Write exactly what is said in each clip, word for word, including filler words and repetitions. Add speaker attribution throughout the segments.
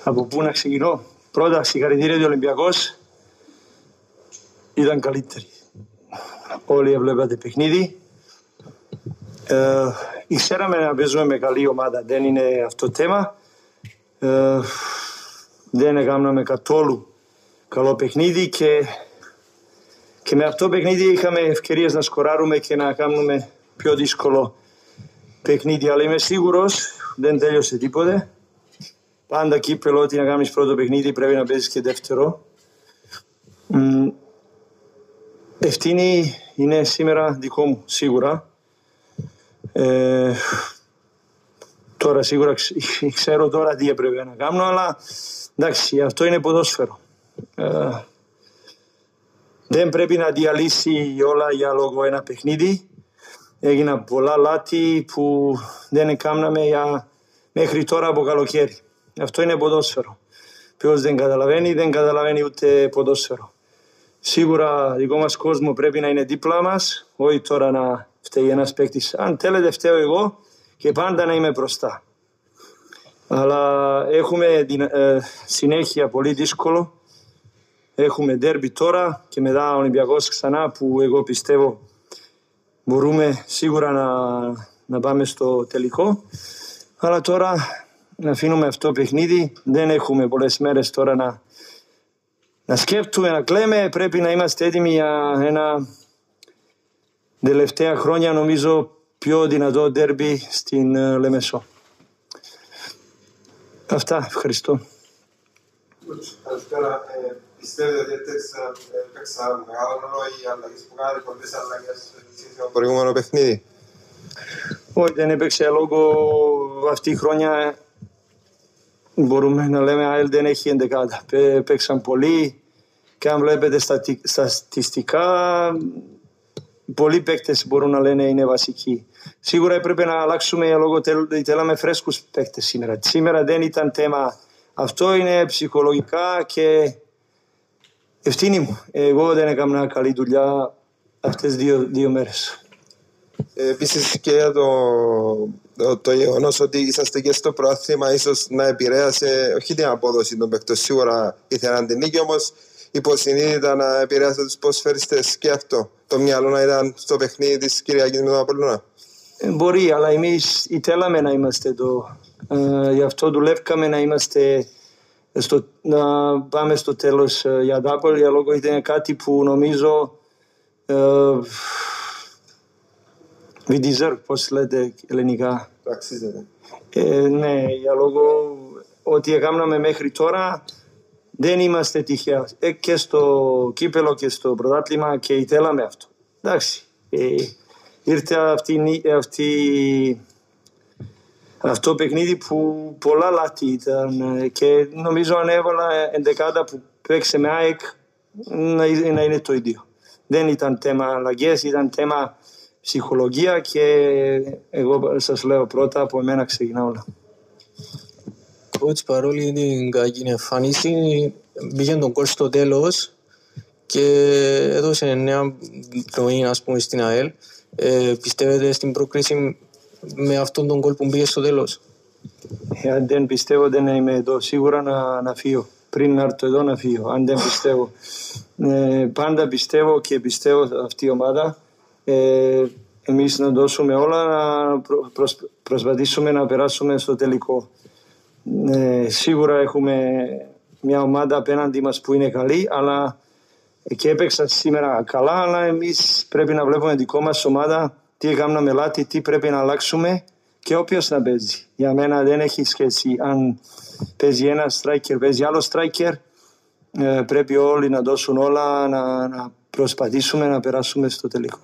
Speaker 1: Από πού να ξεκινώ? Πρώτα, συγχαρητήρια του Ολυμπιακός. Ήταν καλύτεροι. Όλοι έβλεπατε παιχνίδι. Ε, ξέραμε να παίζουμε με καλή ομάδα. Δεν είναι αυτό θέμα. Ε, δεν έκαναμε καθόλου καλό παιχνίδι και, και με αυτό παιχνίδι είχαμε ευκαιρίες να σκοράρουμε και να κάνουμε πιο δύσκολο παιχνίδι. Αλλά είμαι σίγουρος δεν τέλειωσε τίποτε. Πάντα κύπελλο, ότι να κάνεις πρώτο παιχνίδι πρέπει να παίζεις και δεύτερο. Mm. Ευθύνη είναι σήμερα δικό μου, σίγουρα. Ε, τώρα σίγουρα ξέρω τώρα τι έπρεπε να κάνω, αλλά εντάξει, αυτό είναι ποδόσφαιρο. Ε, δεν πρέπει να διαλύσει όλα για λόγω ένα παιχνίδι. Έγιναν πολλά λάθη που δεν έκαναμε για μέχρι τώρα από καλοκαίρι. Αυτό είναι ποδόσφαιρο. Ποιος δεν καταλαβαίνει, δεν καταλαβαίνει ούτε ποδόσφαιρο. Σίγουρα δικό μας κόσμο πρέπει να είναι δίπλα μας, όχι τώρα να φταίει ένας παίκτης. Αν θέλετε φταίω εγώ και πάντα να είμαι μπροστά. Αλλά έχουμε ε, συνέχεια πολύ δύσκολο. Έχουμε ντέρμπι τώρα και μετά ο Ολυμπιακός ξανά, που εγώ πιστεύω μπορούμε σίγουρα να, να πάμε στο τελικό. Αλλά τώρα να αφήνουμε αυτό το παιχνίδι. Δεν έχουμε πολλές μέρες τώρα να, να σκέφτουμε, να κλαίμε. Πρέπει να είμαστε έτοιμοι για ένα τελευταία χρόνια, νομίζω, πιο δυνατό ντέρμπι στην uh, Λεμεσό. Αυτά, ευχαριστώ.
Speaker 2: Καλησπέρα. Πιστεύετε ότι έπαιξαν μεγάλο ρόλο οι αλλαγές που κάνετε, πολλές αλλαγές στο προηγούμενο παιχνίδι?
Speaker 1: Όχι, δεν έπαιξε λόγω αυτή η χρόνια. Μπορούμε να λέμε ΑΕΛ δεν έχει εντεκάδα. Παίξαν πολύ και αν βλέπετε στατιστικά πολλοί παίκτες μπορούν να λένε είναι βασικοί. Σίγουρα έπρεπε να αλλάξουμε λόγω θέλαμε φρέσκους παίκτες σήμερα. Σήμερα δεν ήταν θέμα. Αυτό είναι ψυχολογικά και ευθύνη μου. Εγώ δεν έκανα καλή δουλειά αυτές δύο, δύο μέρες.
Speaker 2: Επίσης και για το, το, το γεγονός ότι είσαστε και στο προάθλημα, ίσως να επηρέασε όχι την απόδοση των παίκτων. Σίγουρα ήθελαν την νίκη, όμως υποσυνείδητα να επηρέασε τους ποδοσφαιριστές και αυτό. Το μυαλό να ήταν στο παιχνίδι της Κυριακής με τον Απολλώνα.
Speaker 1: Ε, μπορεί, αλλά εμείς θέλαμε να είμαστε εδώ. Ε, γι' αυτό δουλεύκαμε να είμαστε στο, να πάμε στο τέλος ε, για το Απόλλωνα, για λόγω ήταν κάτι που νομίζω ε, we deserve, πώς λέτε ελληνικά.
Speaker 2: Αξίζεται.
Speaker 1: Ε, ναι, για λόγω ότι έκαναμε μέχρι τώρα δεν είμαστε τυχαία. Ε, και στο κύπελλο και στο πρωτάθλημα και θέλαμε αυτό. Εντάξει. Ε, ήρθε αυτή, αυτή, αυτό παιχνίδι που πολλά λάθη ήταν και νομίζω αν έβαλα ενδεκάδα που παίξε με ΑΕΚ να, να είναι το ίδιο. Δεν ήταν θέμα αλλαγές, ήταν θέμα ψυχολογία και εγώ σας λέω πρώτα από εμένα ξεκινά όλα.
Speaker 3: Coach, παρόλη την κακή εμφάνιση, μπήκε τον κόλ στο τέλος και έδωσε νέα πνοή, ας πούμε, στην ΑΕΛ. Ε, πιστεύετε στην πρόκριση με αυτόν τον κόλ που μπήκε στο τέλος?
Speaker 1: Ε, αν δεν πιστεύω δεν είμαι εδώ. Σίγουρα να, να φύγω. Πριν να έρθω εδώ να φύγω. Αν δεν πιστεύω. Ε, πάντα πιστεύω και πιστεύω αυτή η ομάδα. Ε, εμείς να δώσουμε όλα, να προσ, προσπαθήσουμε να περάσουμε στο τελικό. Ε, σίγουρα έχουμε μια ομάδα απέναντι μας που είναι καλή, αλλά και έπαιξα σήμερα καλά, αλλά εμείς πρέπει να βλέπουμε δικό μας ομάδα, τι έκαναμε λάθη, τι πρέπει να αλλάξουμε και όποιος να παίζει. Για μένα δεν έχει σχέση αν παίζει ένα striker, παίζει άλλο striker. Ε, πρέπει όλοι να δώσουν όλα, να, να προσπαθήσουμε να περάσουμε στο τελικό.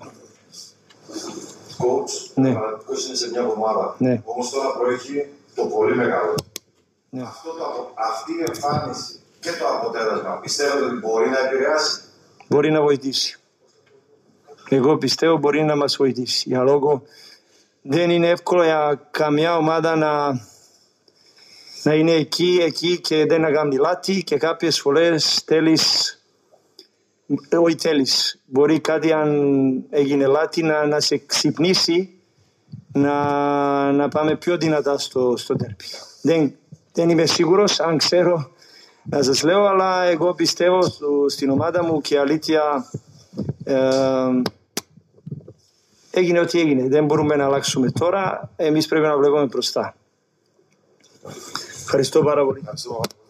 Speaker 4: Coach,
Speaker 1: ναι.
Speaker 4: είναι σε μια ομάδα,
Speaker 1: ναι.
Speaker 4: Όμως τώρα προέχει το πολύ μεγάλο.
Speaker 1: Ναι.
Speaker 4: Αυτό το, αυτή η εμφάνιση και το αποτέλεσμα πιστεύετε ότι μπορεί να επηρεάσει?
Speaker 1: Μπορεί να βοηθήσει. Εγώ πιστεύω μπορεί να μας βοηθήσει. Για λόγω δεν είναι εύκολο για καμιά ομάδα να, να είναι εκεί, εκεί και δεν να κάνει λάθη και κάποιες φορές θέλεις, όχι θέλεις, μπορεί κάτι αν έγινε λάθη να, να σε ξυπνήσει να, να πάμε πιο δυνατά στο, στο τέρπι. Δεν δεν είμαι σίγουρος αν ξέρω να σας λέω, αλλά εγώ πιστεύω στην ομάδα μου και αλήθεια ε, έγινε ό,τι έγινε. Δεν μπορούμε να αλλάξουμε τώρα, εμείς πρέπει να βλέπουμε μπροστά. Ευχαριστώ πάρα πολύ.